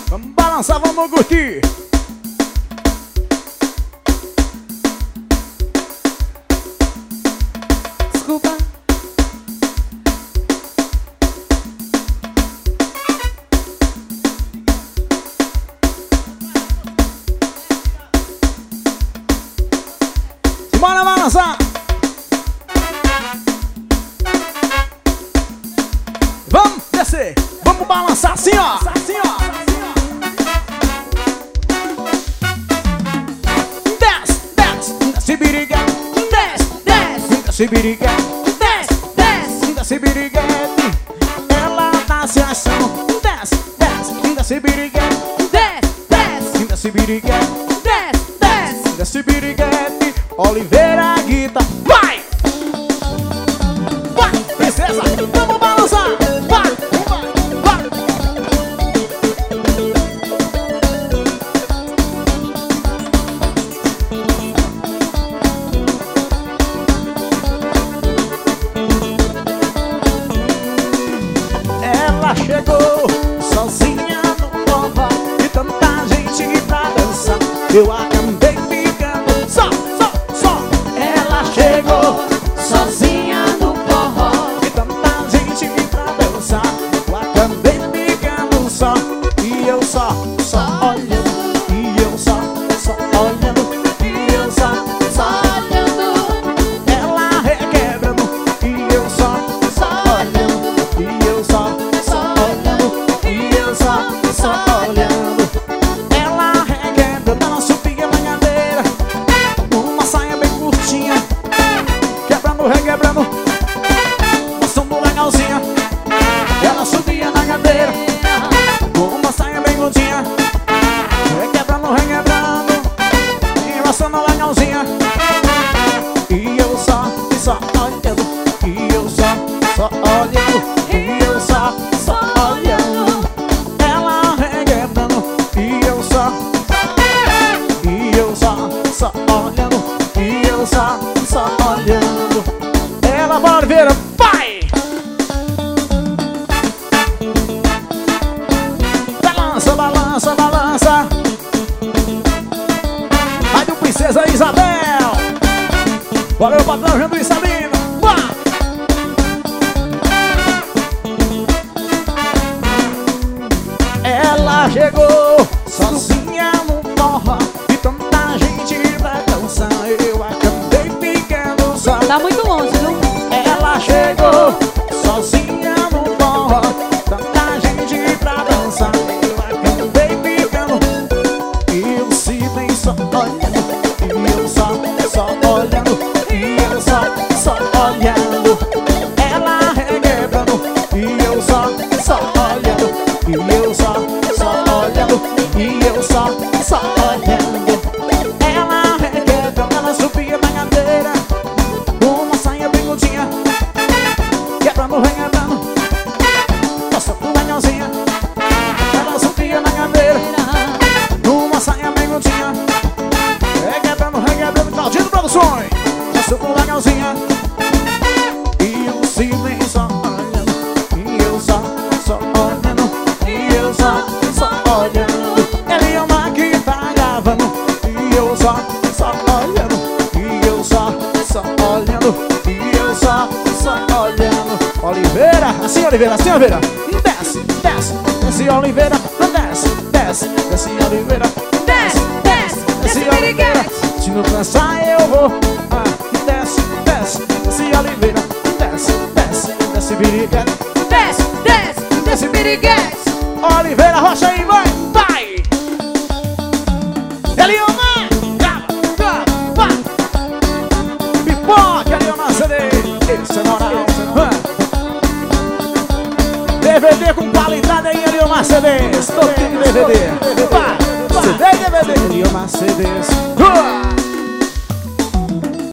Vamos balançar, vamos curtir. Desculpa. Bora balançar. Vamos descer, vamos balançar assim, ó. Assim, ó. Desce, desce, desce biriguete. Desce, desce, desce biriguete. Desce, desce, desce biriguete. Ela nasce ação. Desce, desce, desce biriguete. Desce, desce, Desce biriguete. desce, desce. Desce biriguete. Oliveira Guita. Vai! Vai, princesa, vamos balançar. Vai, vai, vai. Ela chegou sozinha no forró e tanta gente pra dançar. Eu acabei ficando só. Ela chegou Sozinha no forró. e tanta gente pra dançar. Eu acabei ficando só. E eu só olhando. E eu só olhando. E eu só Olhando, ela requebrando. E eu só olhando. E eu só olhando. E eu só olhando. Ela requebrando. Ela subia na cadeira. Uma saia bem curtinha. Quebrando, requebrando. Passando legalzinha. Ela subia na cadeira. Uma saia bem curtinha. Requebrando, requebrando. E passando legalzinha. E eu só olhando. E eu só olhando. E eu só olhando. Ela requebrando. E eu só olhando. E eu só olhando. Ela bora ver, vai! Balança, balança, balança. Vai do Princesa Isabel. Bora o patrão Jando e Sabino. Vá! Ela chegou sozinha no forró e tanta gente pra dançar. Eu acabei ficando só. tá muito longe, viu? Ela chegou sozinha no forró, tanta gente pra dançar. Eu acabei ficando. E eu simplesmente só olhando. E eu só olhando. E eu só olhando. Ela requebrando. E eu só olhando. E eu só olhando. E eu só olhando. Ela requebrando. Ela subia na cadeira. Uma saia bem curtinha. Quebrando, requebrando. Passando legalzinha. Ela subia na cadeira. Uma saia bem curtinha. Requebrando, requebrando. Claudinho Produções. Passando legalzinha. E eu simplesmente só olhando. E eu só olhando. E eu só olhando. Ele é uma que tá gravando. E eu só olhando. E eu só olhando. E eu só olhando. Oliveira, assim Oliveira, assim Oliveira. Desce, desce, desce Oliveira. Desce, desce, desce Oliveira. Desce, desce, desce Oliveira. piriguete. Se não cansar eu vou. Desce, desce, desce Oliveira. Desce, desce, desce biriguete. Desce, desce, desce piriguete. Oliveira, Rocha aí, vai, vai! Eliomar, grava, vai! Pipoca, Eliomar CD, esse é moral, DVD com qualidade aí, Eliomar CDs, todo tipo de DVD, vai! CD e DVD, Eliomar CDs,